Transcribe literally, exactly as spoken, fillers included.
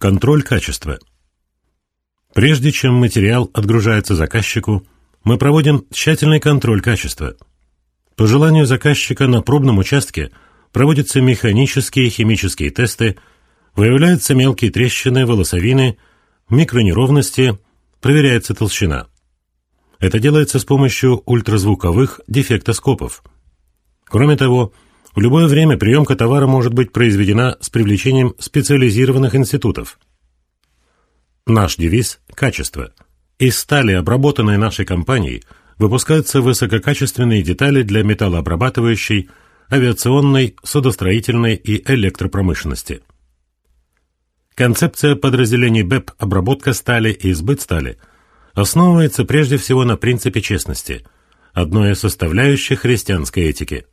Контроль качества. Прежде чем материал отгружается заказчику, мы проводим тщательный контроль качества. По желанию заказчика на пробном участке проводятся механические и химические тесты, выявляются мелкие трещины, волосовины, микронеровности, проверяется толщина. Это делается с помощью ультразвуковых дефектоскопов. Кроме того, в любое время приемка товара может быть произведена с привлечением специализированных институтов. Наш девиз – качество. Из стали, обработанной нашей компанией, выпускаются высококачественные детали для металлообрабатывающей, авиационной, судостроительной и электропромышленности. Концепция подразделений бэ и пи «Обработка стали» и «Сбыт стали» основывается прежде всего на принципе честности, одной из составляющих христианской этики.